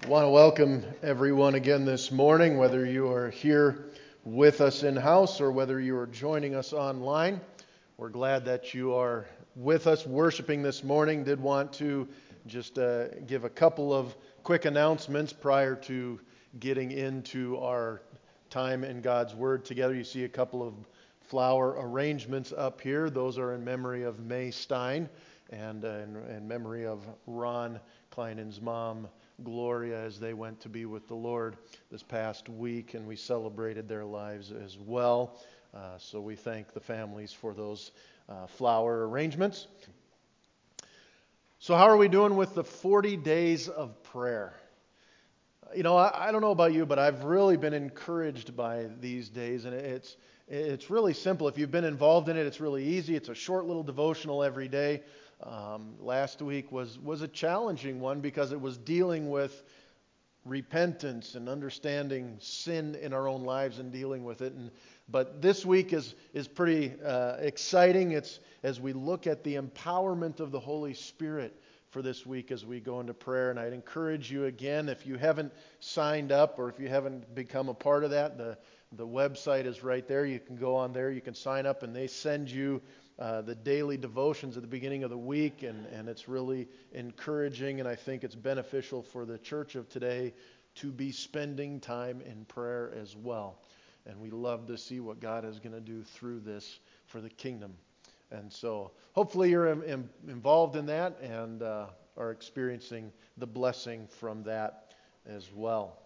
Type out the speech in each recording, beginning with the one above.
I want to welcome everyone again this morning, whether you are here with us in-house or whether you are joining us online. We're glad that you are with us worshiping this morning. Did want to just give a couple of quick announcements prior to getting into our time in God's Word together. You see a couple of flower arrangements up here. Those are in memory of May Stein and in memory of Ron Kleinen's mom, Gloria, as they went to be with the Lord this past week, and we celebrated their lives as well. So we thank the families for those flower arrangements. So how are we doing with the 40 days of prayer? You know, I don't know about you, but I've really been encouraged by these days, and it's really simple. If you've been involved in it, it's really easy. It's a short little devotional every day. Last week was a challenging one because it was dealing with repentance and understanding sin in our own lives and dealing with it. But this week is pretty exciting. It's as we look at the empowerment of the Holy Spirit for this week as we go into prayer. And I'd encourage you again, if you haven't signed up or if you haven't become a part of that, the website is right there. You can go on there, you can sign up, and they send you the daily devotions at the beginning of the week, and it's really encouraging, and I think it's beneficial for the church of today to be spending time in prayer as well. And we love to see what God is going to do through this for the kingdom. And so hopefully you're involved in that and are experiencing the blessing from that as well.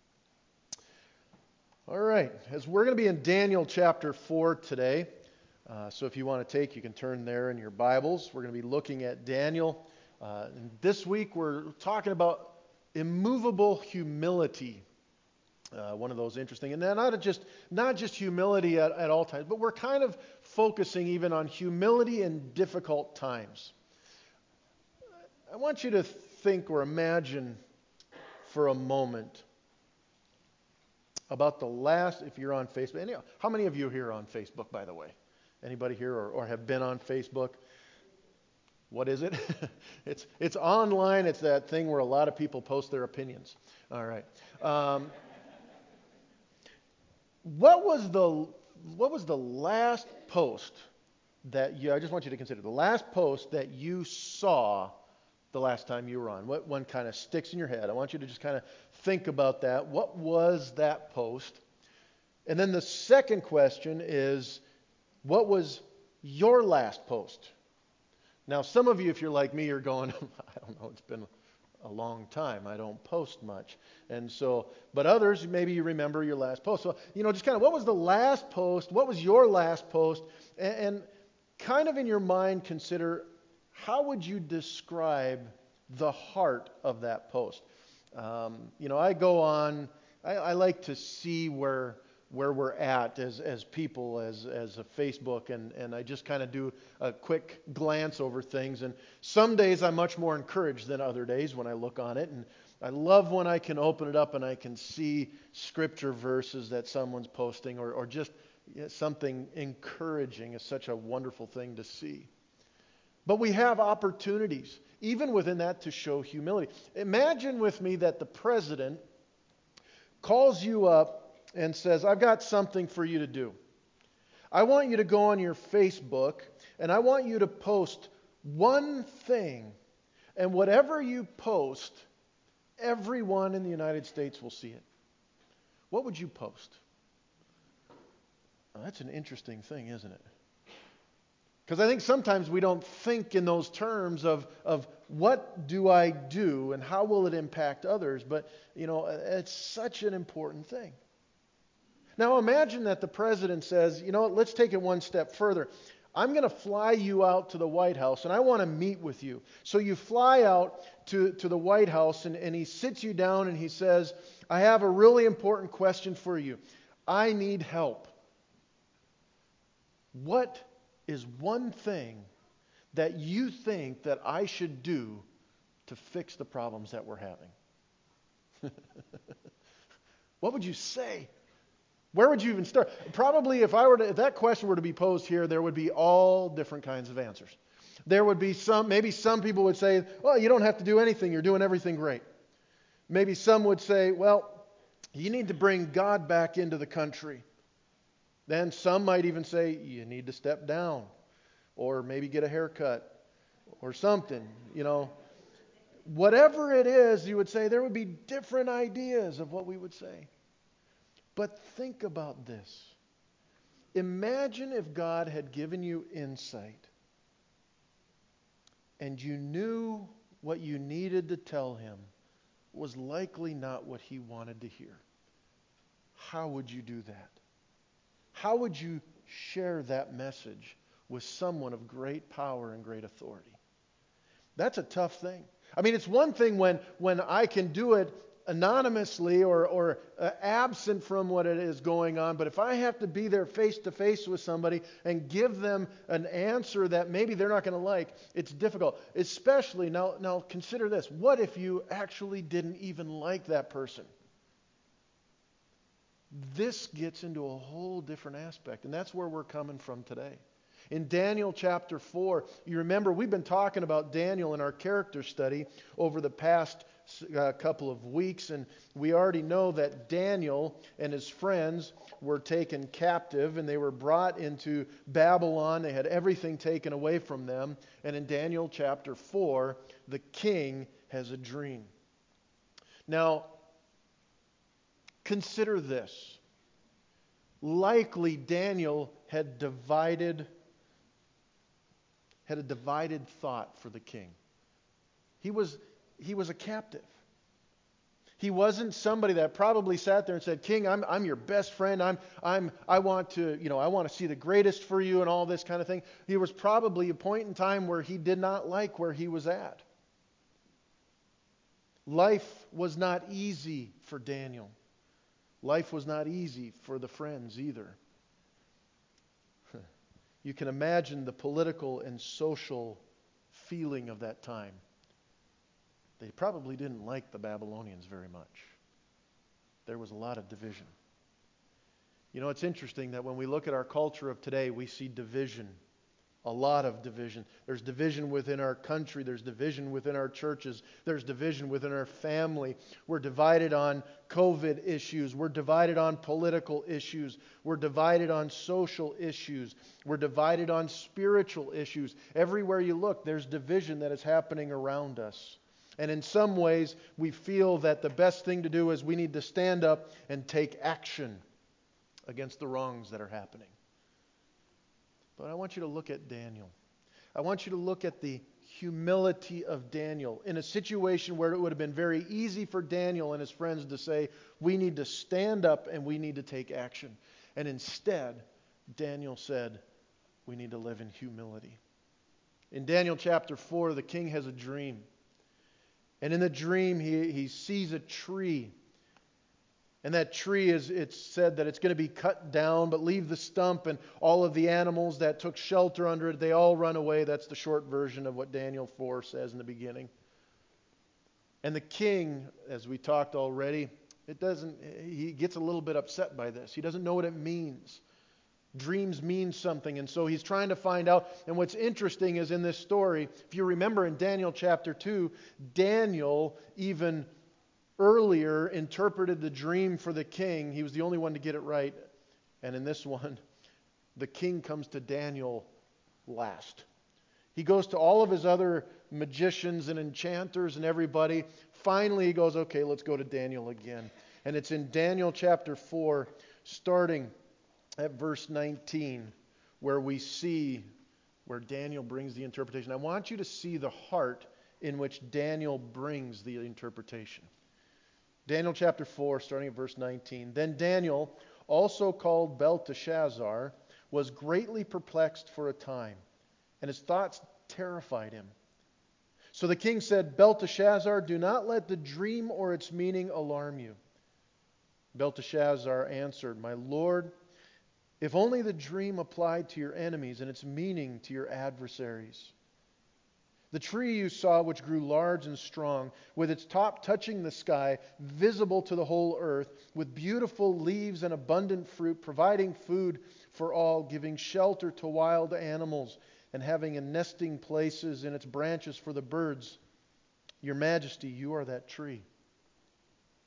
All right, as we're going to be in Daniel chapter 4 today. So if you want to take, you can turn there in your Bibles. We're going to be looking at Daniel. And this week we're talking about immovable humility. One of those interesting. And not just humility at all times, but we're kind of focusing even on humility in difficult times. I want you to think or imagine for a moment about the last, if you're on Facebook. How many of you here are on Facebook, by the way? Anybody here or have been on Facebook? What is it? It's online. It's that thing where a lot of people post their opinions. All right. What was the last post that I just want you to consider the last post that you saw the last time you were on? What one kind of sticks in your head? I want you to just kind of think about that. What was that post? And then the second question is, what was your last post? Now, some of you, if you're like me, you're going, I don't know, it's been a long time. I don't post much. And so, but others, maybe you remember your last post. So, just kind of what was the last post? What was your last post? And kind of in your mind, consider how would you describe the heart of that post? I go on, I like to see where we're at as people, as a Facebook, and I just kind of do a quick glance over things. And some days I'm much more encouraged than other days when I look on it. And I love when I can open it up and I can see scripture verses that someone's posting or just something encouraging. Is such a wonderful thing to see. But we have opportunities, even within that, to show humility. Imagine with me that the president calls you up and says, I've got something for you to do. I want you to go on your Facebook and I want you to post one thing. And whatever you post, everyone in the United States will see it. What would you post? Well, that's an interesting thing, isn't it? Because I think sometimes we don't think in those terms of what do I do and how will it impact others. But, it's such an important thing. Now imagine that the president says, let's take it one step further. I'm going to fly you out to the White House and I want to meet with you. So you fly out to the White House and he sits you down and he says, I have a really important question for you. I need help. What is one thing that you think that I should do to fix the problems that we're having? What would you say? Where would you even start? Probably if that question were to be posed here, there would be all different kinds of answers. There would be maybe some people would say, well, you don't have to do anything. You're doing everything great. Maybe some would say, well, you need to bring God back into the country. Then some might even say, you need to step down, or maybe get a haircut, or something, Whatever it is, you would say, there would be different ideas of what we would say. But think about this. Imagine if God had given you insight and you knew what you needed to tell Him was likely not what He wanted to hear. How would you do that? How would you share that message with someone of great power and great authority? That's a tough thing. I mean, it's one thing when I can do it anonymously or absent from what it is going on, but if I have to be there face to face with somebody and give them an answer that maybe they're not going to like, it's difficult. Especially, now consider this, what if you actually didn't even like that person? This gets into a whole different aspect, and that's where we're coming from today. In Daniel chapter 4, you remember we've been talking about Daniel in our character study over the past couple of weeks, and we already know that Daniel and his friends were taken captive, and they were brought into Babylon. They had everything taken away from them. And in Daniel chapter 4, the king has a dream. Now, consider this. Likely Daniel had a divided thought for the king. He was a captive. He wasn't somebody that probably sat there and said, "King, I'm your best friend. I want to see the greatest for you," and all this kind of thing. He was probably a point in time where he did not like where he was at. Life was not easy for Daniel. Life was not easy for the friends either. You can imagine the political and social feeling of that time. They probably didn't like the Babylonians very much. There was a lot of division. It's interesting that when we look at our culture of today, we see division. A lot of division. There's division within our country. There's division within our churches. There's division within our family. We're divided on COVID issues. We're divided on political issues. We're divided on social issues. We're divided on spiritual issues. Everywhere you look, there's division that is happening around us. And in some ways, we feel that the best thing to do is we need to stand up and take action against the wrongs that are happening. But I want you to look at Daniel. I want you to look at the humility of Daniel in a situation where it would have been very easy for Daniel and his friends to say, we need to stand up and we need to take action. And instead, Daniel said, we need to live in humility. In Daniel chapter 4, the king has a dream. And in the dream, he sees a tree. And that tree it's said that it's going to be cut down, but leave the stump, and all of the animals that took shelter under it, they all run away. That's the short version of what Daniel 4 says in the beginning. And the king, as we talked already, he gets a little bit upset by this. He doesn't know what it means. Dreams mean something, and so he's trying to find out. And what's interesting is in this story, if you remember in Daniel chapter 2, Daniel even earlier interpreted the dream for the king. He was the only one to get it right. And in this one, the king comes to Daniel last. He goes to all of his other magicians and enchanters and everybody. Finally, he goes, okay, let's go to Daniel again. And it's in Daniel chapter 4, starting at verse 19, where we see where Daniel brings the interpretation. I want you to see the heart in which Daniel brings the interpretation. Daniel chapter 4, starting at verse 19. Then Daniel, also called Belteshazzar, was greatly perplexed for a time, and his thoughts terrified him. So the king said, Belteshazzar, do not let the dream or its meaning alarm you. Belteshazzar answered, my lord, if only the dream applied to your enemies and its meaning to your adversaries. The tree you saw, which grew large and strong, with its top touching the sky, visible to the whole earth, with beautiful leaves and abundant fruit, providing food for all, giving shelter to wild animals, and having a nesting places in its branches for the birds. Your Majesty, you are that tree.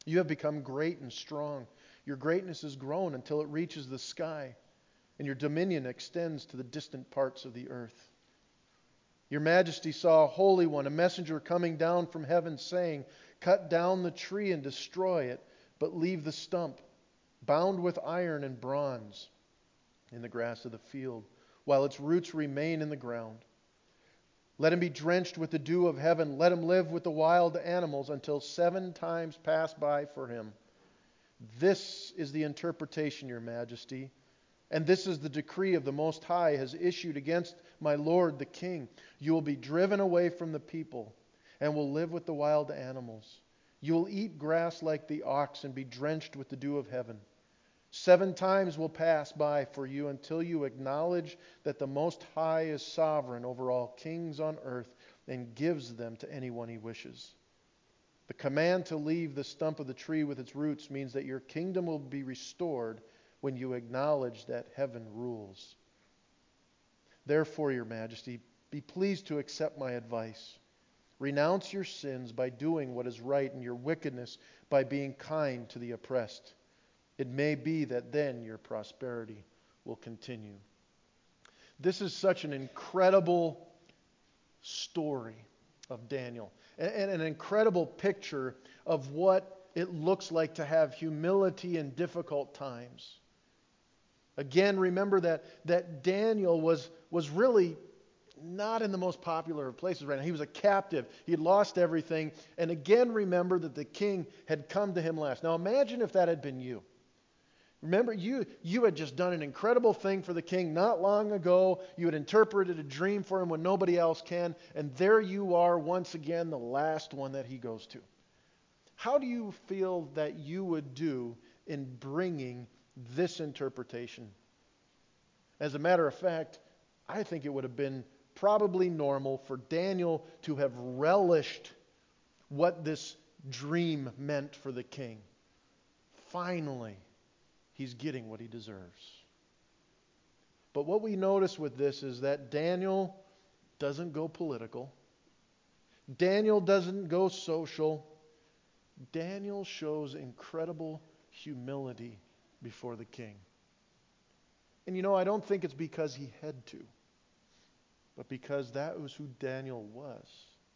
You have become great and strong. Your greatness has grown until it reaches the sky, and your dominion extends to the distant parts of the earth. Your Majesty saw a holy one, a messenger coming down from heaven, saying, "Cut down the tree and destroy it, but leave the stump, bound with iron and bronze, in the grass of the field, while its roots remain in the ground. Let him be drenched with the dew of heaven. Let him live with the wild animals until 7 times pass by for him. This is the interpretation, Your Majesty, and this is the decree of the Most High has issued against my lord the king. You will be driven away from the people and will live with the wild animals. You will eat grass like the ox and be drenched with the dew of heaven. 7 times will pass by for you until you acknowledge that the Most High is sovereign over all kings on earth and gives them to anyone he wishes. The command to leave the stump of the tree with its roots means that your kingdom will be restored when you acknowledge that heaven rules. Therefore, Your Majesty, be pleased to accept my advice. Renounce your sins by doing what is right and your wickedness by being kind to the oppressed. It may be that then your prosperity will continue." This is such an incredible story of Daniel, and an incredible picture of what it looks like to have humility in difficult times. Again, remember that Daniel was really not in the most popular of places right now. He was a captive. He had lost everything. And again, remember that the king had come to him last. Now imagine if that had been you. Remember, you had just done an incredible thing for the king not long ago. You had interpreted a dream for him when nobody else can. And there you are once again, the last one that he goes to. How do you feel that you would do in bringing this interpretation? As a matter of fact, I think it would have been probably normal for Daniel to have relished what this dream meant for the king. Finally, he's getting what he deserves. But what we notice with this is that Daniel doesn't go political. Daniel doesn't go social. Daniel shows incredible humility before the king. And I don't think it's because he had to, but because that was who Daniel was.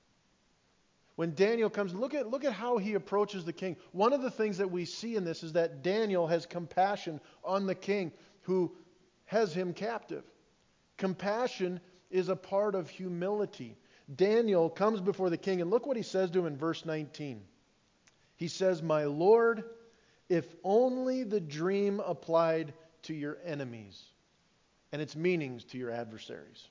When Daniel comes, look at how he approaches the king. One of the things that we see in this is that Daniel has compassion on the king who has him captive. Compassion is a part of humility. Daniel comes before the king, and look what he says to him in verse 19. He says, "My Lord, if only the dream applied to your enemies and its meanings to your adversaries."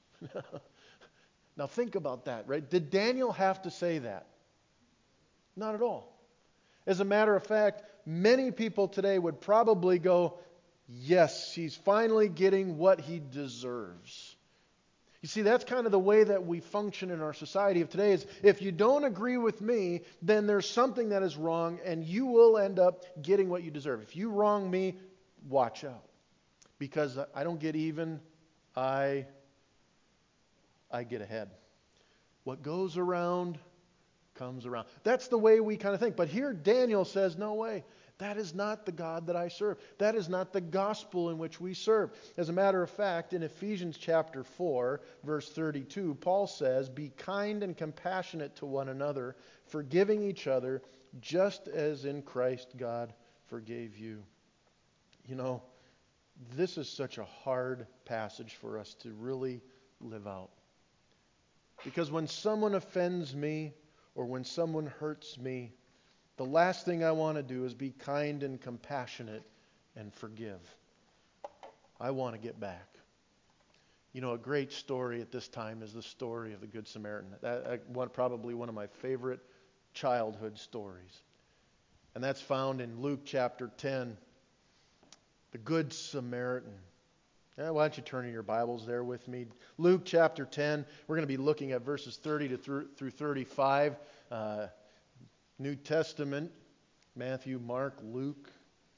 Now think about that, right? Did Daniel have to say that? Not at all. As a matter of fact, many people today would probably go, yes, he's finally getting what he deserves. You see, that's kind of the way that we function in our society of today is if you don't agree with me, then there's something that is wrong and you will end up getting what you deserve. If you wrong me, watch out. Because I don't get even, I get ahead. What goes around comes around. That's the way we kind of think. But here Daniel says, no way. That is not the God that I serve. That is not the gospel in which we serve. As a matter of fact, in Ephesians chapter 4, verse 32, Paul says, "Be kind and compassionate to one another, forgiving each other, just as in Christ God forgave you." This is such a hard passage for us to really live out. Because when someone offends me or when someone hurts me, the last thing I want to do is be kind and compassionate and forgive. I want to get back. A great story at this time is the story of the Good Samaritan. Probably one of my favorite childhood stories. And that's found in Luke chapter 10. The Good Samaritan. Why don't you turn in your Bibles there with me? Luke chapter 10. We're going to be looking at verses 30 through 35. New Testament, Matthew, Mark, Luke.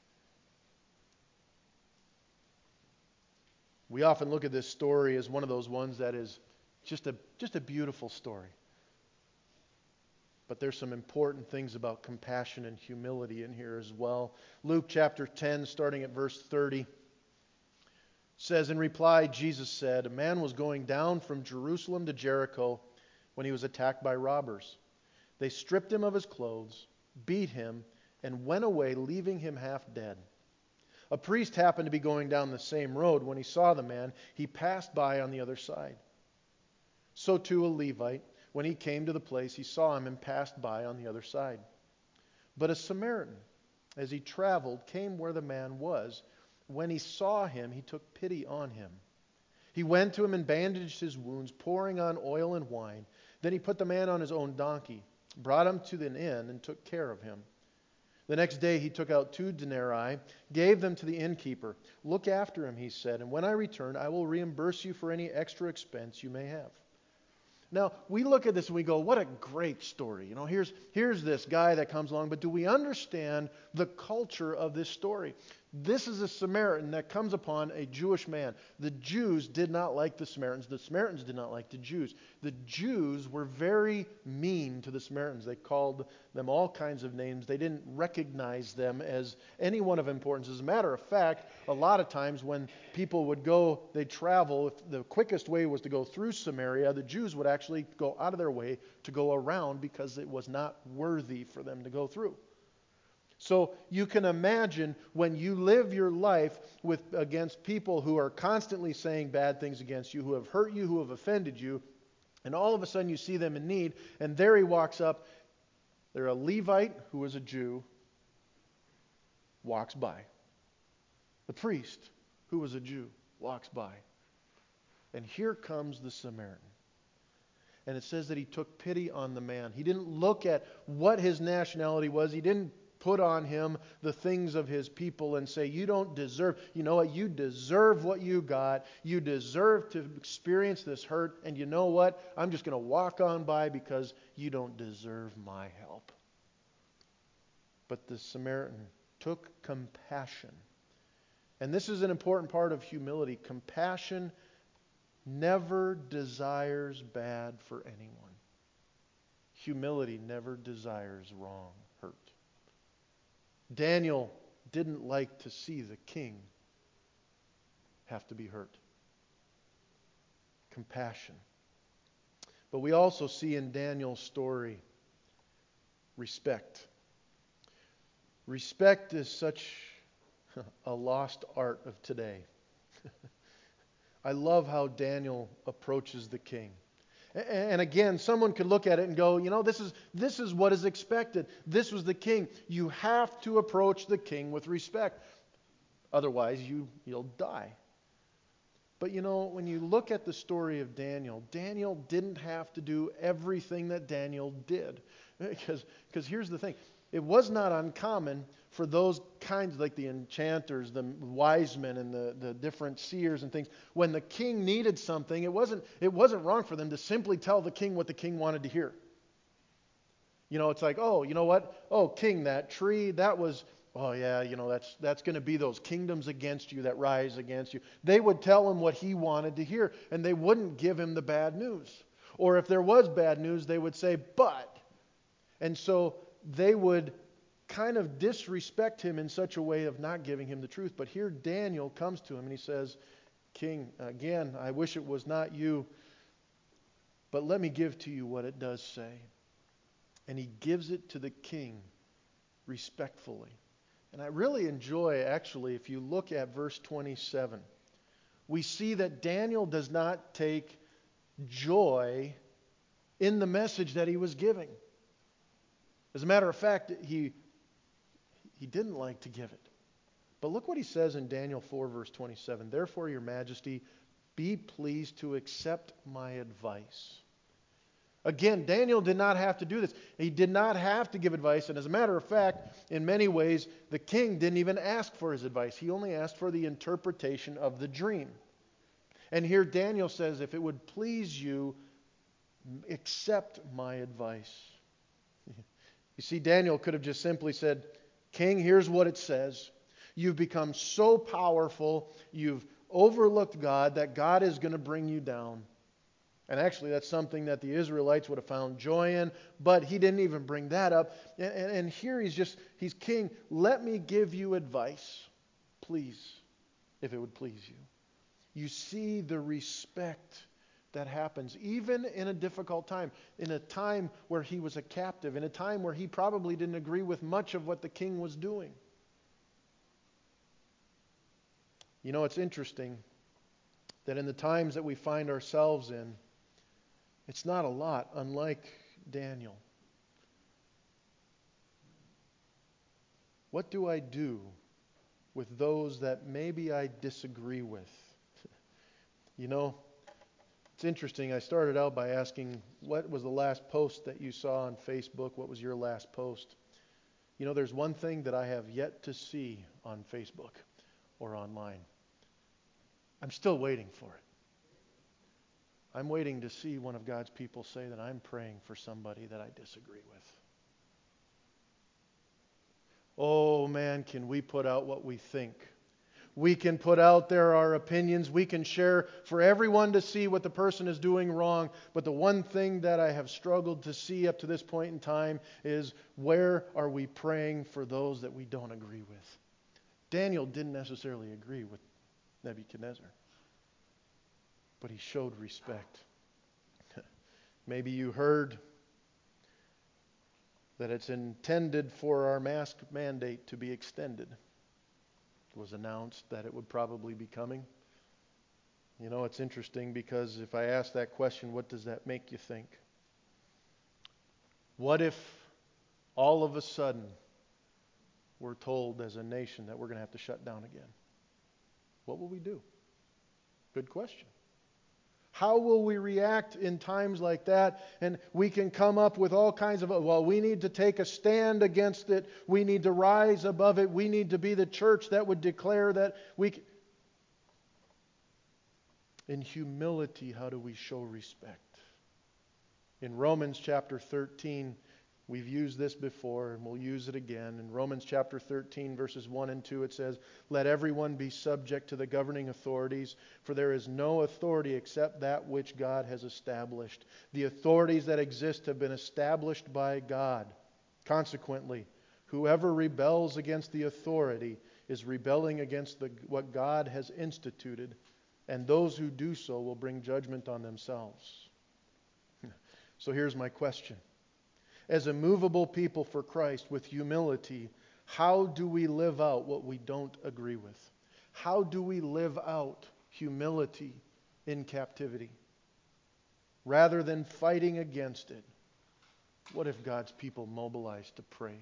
We often look at this story as one of those ones that is just a beautiful story. But there's some important things about compassion and humility in here as well. Luke chapter 10, starting at verse 30, says, "In reply, Jesus said, a man was going down from Jerusalem to Jericho when he was attacked by robbers. They stripped him of his clothes, beat him, and went away, leaving him half dead. A priest happened to be going down the same road. When he saw the man, he passed by on the other side. So too a Levite, when he came to the place, he saw him and passed by on the other side. But a Samaritan, as he traveled, came where the man was. When he saw him, he took pity on him. He went to him and bandaged his wounds, pouring on oil and wine. Then he put the man on his own donkey, brought him to an inn, and took care of him. The next day he took out 2 denarii, gave them to the innkeeper. 'Look after him,' he said, 'and when I return, I will reimburse you for any extra expense you may have.'" Now, we look at this and we go, what a great story. Here's this guy that comes along, but do we understand the culture of this story? This is a Samaritan that comes upon a Jewish man. The Jews did not like the Samaritans. The Samaritans did not like the Jews. The Jews were very mean to the Samaritans. They called them all kinds of names. They didn't recognize them as anyone of importance. As a matter of fact, a lot of times when people would go, they'd travel, if the quickest way was to go through Samaria, the Jews would actually go out of their way to go around because it was not worthy for them to go through. So you can imagine when you live your life against people who are constantly saying bad things against you, who have hurt you, who have offended you, and all of a sudden you see them in need, and there he walks up. They're a Levite who is a Jew, walks by. The priest who was a Jew walks by. And here comes the Samaritan. And it says that he took pity on the man. He didn't look at what his nationality was. He didn't put on him the things of his people and say, you don't deserve, you know what, you deserve what you got. You deserve to experience this hurt. And you know what, I'm just going to walk on by because you don't deserve my help. But the Samaritan took compassion. And this is an important part of humility. Compassion never desires bad for anyone. Humility never desires wrong, hurt. Daniel didn't like to see the king have to be hurt. Compassion. But we also see in Daniel's story respect. Respect is such a lost art of today. I love how Daniel approaches the king. And again, someone could look at it and go, this is what is expected. This was the king. You have to approach the king with respect. Otherwise, you'll die. But when you look at the story of Daniel, Daniel didn't have to do everything that Daniel did. Because here's the thing. It was not uncommon for those kinds, like the enchanters, the wise men, and the different seers and things. When the king needed something, it wasn't wrong for them to simply tell the king what the king wanted to hear. It's like, oh, you know what? Oh, king, that tree, that was, oh yeah, that's going to be those kingdoms against you that rise against you. They would tell him what he wanted to hear, and they wouldn't give him the bad news. Or if there was bad news, they would say, but. And so they would kind of disrespect him in such a way of not giving him the truth. But here Daniel comes to him and he says, King, again, I wish it was not you, but let me give to you what it does say. And he gives it to the king respectfully. And I really enjoy, actually, if you look at verse 27, we see that Daniel does not take joy in the message that he was giving. As a matter of fact, he didn't like to give it. But look what he says in Daniel 4, verse 27. Therefore, your majesty, be pleased to accept my advice. Again, Daniel did not have to do this. He did not have to give advice. And as a matter of fact, in many ways, the king didn't even ask for his advice. He only asked for the interpretation of the dream. And here Daniel says, if it would please you, accept my advice. You see, Daniel could have just simply said, King, here's what it says. You've become so powerful, you've overlooked God, that God is going to bring you down. And actually, that's something that the Israelites would have found joy in, but he didn't even bring that up. And here he's king. Let me give you advice, please, if it would please you. You see the respect that happens, even in a difficult time, in a time where he was a captive, in a time where he probably didn't agree with much of what the king was doing. You know, it's interesting that in the times that we find ourselves in, it's not a lot unlike Daniel. What do I do with those that maybe I disagree with? You know, it's interesting. I started out by asking, what was the last post that you saw on Facebook? What was your last post? You know, there's one thing that I have yet to see on Facebook or online. I'm still waiting for it. I'm waiting to see one of God's people say that I'm praying for somebody that I disagree with. Oh man, can we put out what we think? We can put out there our opinions. We can share for everyone to see what the person is doing wrong. But the one thing that I have struggled to see up to this point in time is, where are we praying for those that we don't agree with? Daniel didn't necessarily agree with Nebuchadnezzar, but he showed respect. Maybe you heard that it's intended for our mask mandate to be extended. It was announced that it would probably be coming. You know, it's interesting because if I ask that question, what does that make you think? What if all of a sudden we're told as a nation that we're going to have to shut down again? What will we do? Good question. How will we react in times like that? And we can come up with all kinds of, well, we need to take a stand against it. We need to rise above it. We need to be the church that would declare that we... In humility, how do we show respect? In Romans chapter 13, we've used this before and we'll use it again. In Romans chapter 13, verses 1 and 2, it says, "Let everyone be subject to the governing authorities, for there is no authority except that which God has established." The authorities that exist have been established by God. Consequently, whoever rebels against the authority is rebelling against what God has instituted, and those who do so will bring judgment on themselves. So here's my question. As a movable people for Christ with humility, how do we live out what we don't agree with? How do we live out humility in captivity? Rather than fighting against it, what if God's people mobilized to pray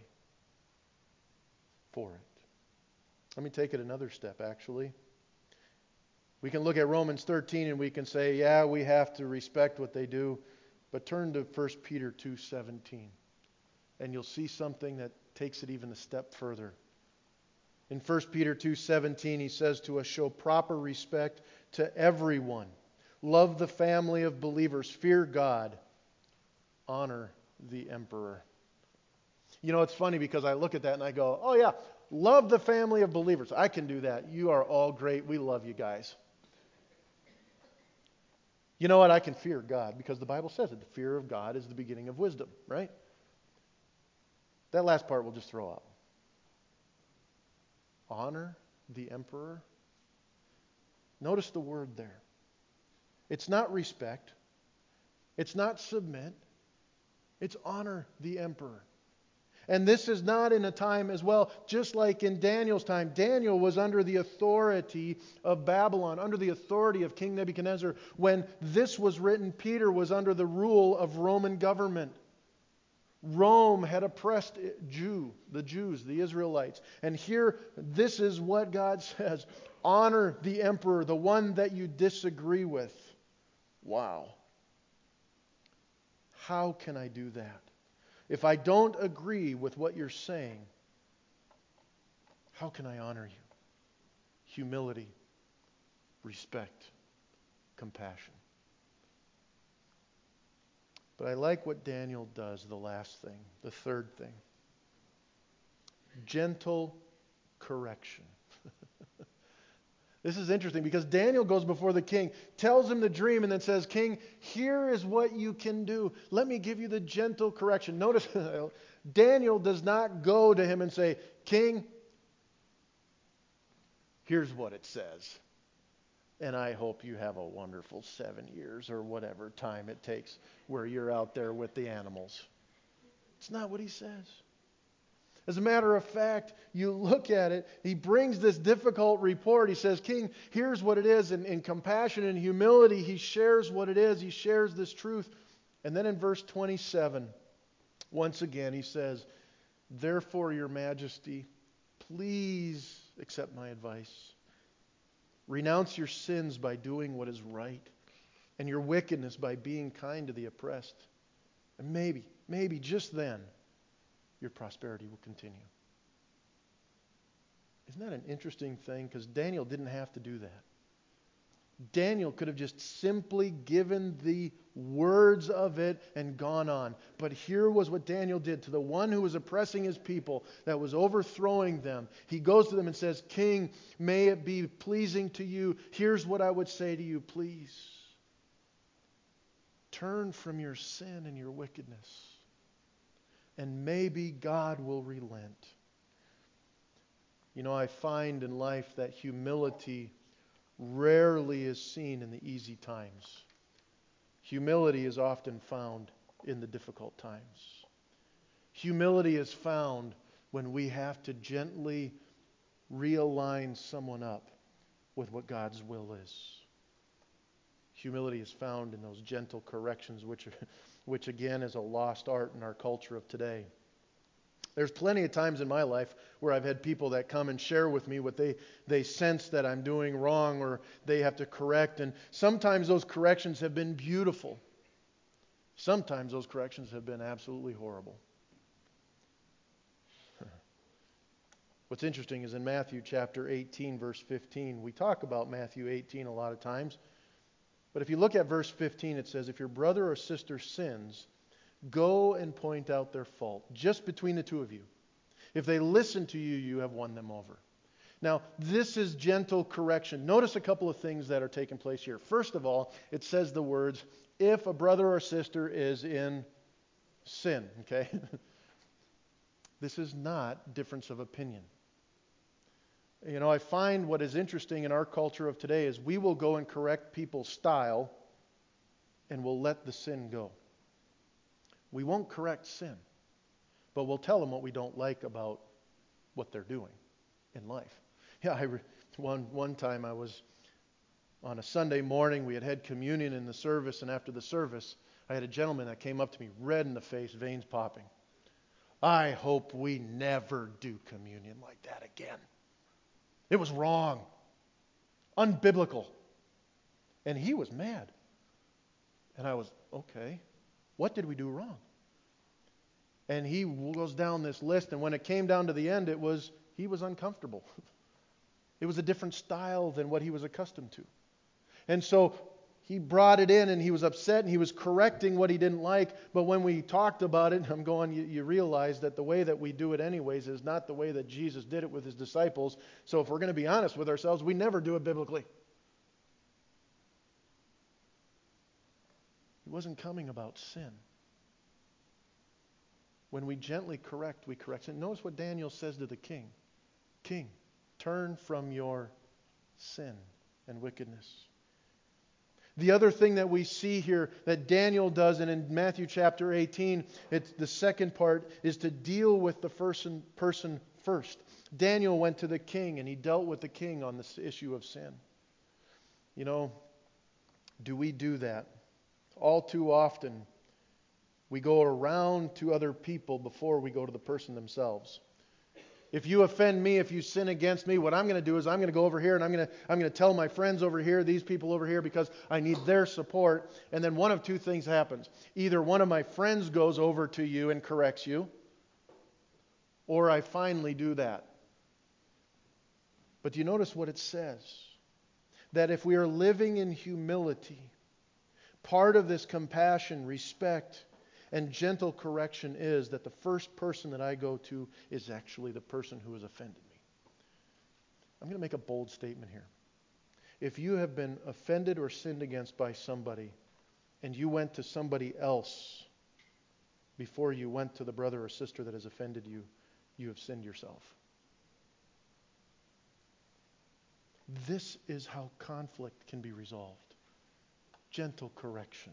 for it? Let me take it another step, actually. We can look at Romans 13 and we can say, yeah, we have to respect what they do. But turn to 1 Peter 2:17. And you'll see something that takes it even a step further. In 1 Peter 2:17, he says to us, show proper respect to everyone. Love the family of believers. Fear God. Honor the emperor. You know, it's funny because I look at that and I go, oh yeah, love the family of believers. I can do that. You are all great. We love you guys. You know what? I can fear God because the Bible says it. The fear of God is the beginning of wisdom, right? That last part we'll just throw out. Honor the emperor. Notice the word there. It's not respect. It's not submit. It's honor the emperor. And this is not in a time as well, just like in Daniel's time. Daniel was under the authority of Babylon, under the authority of King Nebuchadnezzar. When this was written, Peter was under the rule of Roman government. Rome had oppressed the Jews, the Israelites. And here, this is what God says. Honor the emperor, the one that you disagree with. Wow. How can I do that? If I don't agree with what you're saying, how can I honor you? Humility, respect, compassion. But I like what Daniel does, the last thing, the third thing. Gentle correction. This is interesting because Daniel goes before the king, tells him the dream, and then says, King, here is what you can do. Let me give you the gentle correction. Notice, Daniel does not go to him and say, King, here's what it says. And I hope you have a wonderful 7 years or whatever time it takes where you're out there with the animals. It's not what he says. As a matter of fact, you look at it, he brings this difficult report. He says, King, here's what it is. And in compassion and humility, he shares what it is. He shares this truth. And then in verse 27, once again, he says, Therefore, your majesty, please accept my advice. Renounce your sins by doing what is right, and your wickedness by being kind to the oppressed. And maybe just then, your prosperity will continue. Isn't that an interesting thing? Because Daniel didn't have to do that. Daniel could have just simply given the words of it and gone on. But here was what Daniel did to the one who was oppressing his people, that was overthrowing them. He goes to them and says, King, may it be pleasing to you. Here's what I would say to you, please. Turn from your sin and your wickedness, and maybe God will relent. You know, I find in life that humility rarely is seen in the easy times. Humility is often found in the difficult times. Humility is found when we have to gently realign someone up with what God's will is. Humility is found in those gentle corrections, which again is a lost art in our culture of today. There's plenty of times in my life where I've had people that come and share with me what they sense that I'm doing wrong or they have to correct. And sometimes those corrections have been beautiful. Sometimes those corrections have been absolutely horrible. What's interesting is in Matthew chapter 18, verse 15, we talk about Matthew 18 a lot of times. But if you look at verse 15, it says, if your brother or sister sins, go and point out their fault, just between the two of you. If they listen to you, you have won them over. Now, this is gentle correction. Notice a couple of things that are taking place here. First of all, it says the words, if a brother or sister is in sin, okay? This is not difference of opinion. You know, I find what is interesting in our culture of today is we will go and correct people's style and we'll let the sin go. We won't correct sin, but we'll tell them what we don't like about what they're doing in life. Yeah, one time I was on a Sunday morning, we had communion in the service, and after the service, I had a gentleman that came up to me, red in the face, veins popping. I hope we never do communion like that again. It was wrong, unbiblical. And he was mad. And I was, okay, what did we do wrong? And he goes down this list, and when it came down to the end, he was uncomfortable. It was a different style than what he was accustomed to. And so he brought it in, and he was upset, and he was correcting what he didn't like. But when we talked about it, I'm going, you realize that the way that we do it anyways is not the way that Jesus did it with his disciples. So if we're going to be honest with ourselves, we never do it biblically. He wasn't coming about sin. When we gently correct, we correct sin. Notice what Daniel says to the king. King, turn from your sin and wickedness. The other thing that we see here that Daniel does, and in Matthew chapter 18, it's the second part, is to deal with the person first. Daniel went to the king, and he dealt with the king on this issue of sin. You know, do we do that? All too often, we go around to other people before we go to the person themselves. If you offend me, if you sin against me, what I'm going to do is I'm going to go over here and I'm going to tell my friends over here, these people over here, because I need their support. And then one of two things happens. Either one of my friends goes over to you and corrects you, or I finally do that. But do you notice what it says? That if we are living in humility, part of this compassion, respect, and gentle correction is that the first person that I go to is actually the person who has offended me. I'm going to make a bold statement here. If you have been offended or sinned against by somebody, and you went to somebody else before you went to the brother or sister that has offended you, you have sinned yourself. This is how conflict can be resolved. Gentle correction.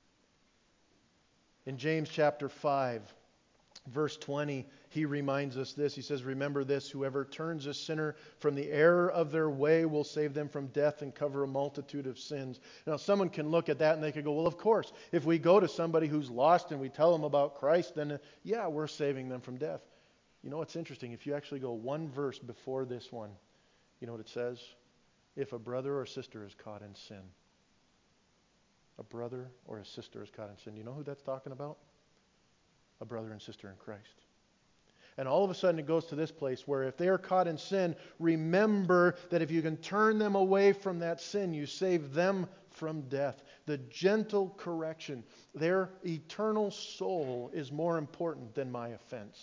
In James chapter 5, verse 20, he reminds us this. He says, remember this, whoever turns a sinner from the error of their way will save them from death and cover a multitude of sins. Now, someone can look at that and they could go, well, of course, if we go to somebody who's lost and we tell them about Christ, then yeah, we're saving them from death. You know what's interesting? If you actually go one verse before this one, you know what it says? If a brother or sister is caught in sin. A brother or a sister is caught in sin. You know who that's talking about? A brother and sister in Christ. And all of a sudden it goes to this place where if they are caught in sin, remember that if you can turn them away from that sin, you save them from death. The gentle correction. Their eternal soul is more important than my offense.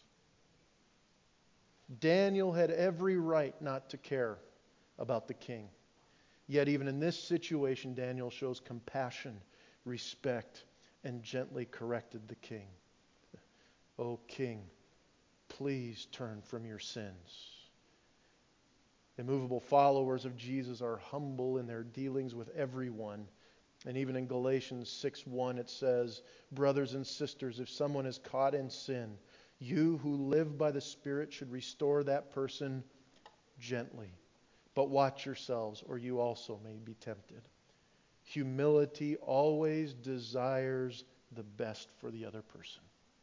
Daniel had every right not to care about the king. Yet even in this situation, Daniel shows compassion, respect, and gently corrected the king. O king, please turn from your sins. Immovable followers of Jesus are humble in their dealings with everyone. And even in Galatians 6:1 it says, brothers and sisters, if someone is caught in sin, you who live by the Spirit should restore that person gently. But watch yourselves, or you also may be tempted. Humility always desires the best for the other person.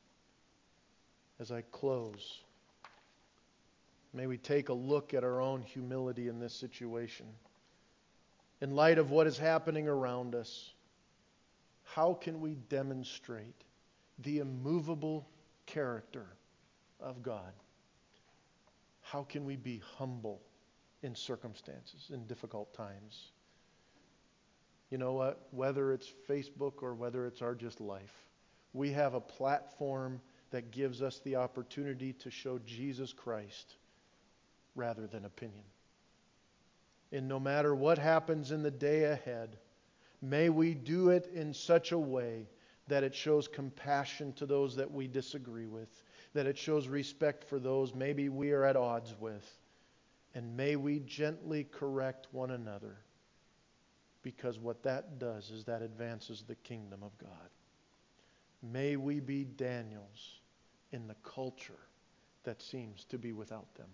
As I close, may we take a look at our own humility in this situation. In light of what is happening around us, how can we demonstrate the immovable character of God? How can we be humble in circumstances, in difficult times? You know what? Whether it's Facebook or whether it's our just life, we have a platform that gives us the opportunity to show Jesus Christ rather than opinion. And no matter what happens in the day ahead, may we do it in such a way that it shows compassion to those that we disagree with, that it shows respect for those maybe we are at odds with, and may we gently correct one another, because what that does is that advances the kingdom of God. May we be Daniels in the culture that seems to be without them.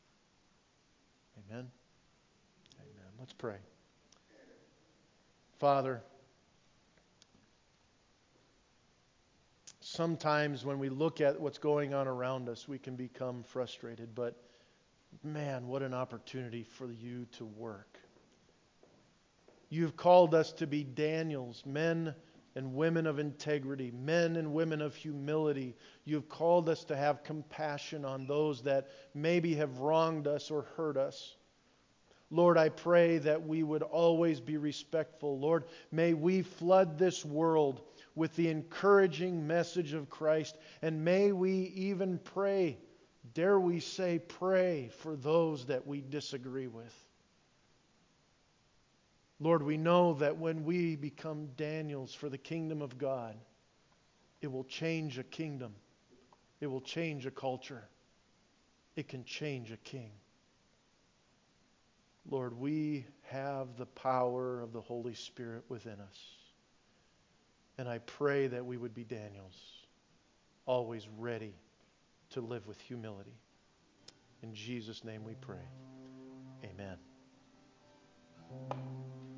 Amen? Amen. Let's pray. Father, sometimes when we look at what's going on around us, we can become frustrated, but man, what an opportunity for you to work. You've called us to be Daniels, men and women of integrity, men and women of humility. You've called us to have compassion on those that maybe have wronged us or hurt us. Lord, I pray that we would always be respectful. Lord, may we flood this world with the encouraging message of Christ, and may we even pray, dare we say pray, for those that we disagree with. Lord, we know that when we become Daniels for the kingdom of God, it will change a kingdom. It will change a culture. It can change a king. Lord, we have the power of the Holy Spirit within us. And I pray that we would be Daniels, always ready to live with humility. In Jesus' name we pray. Amen.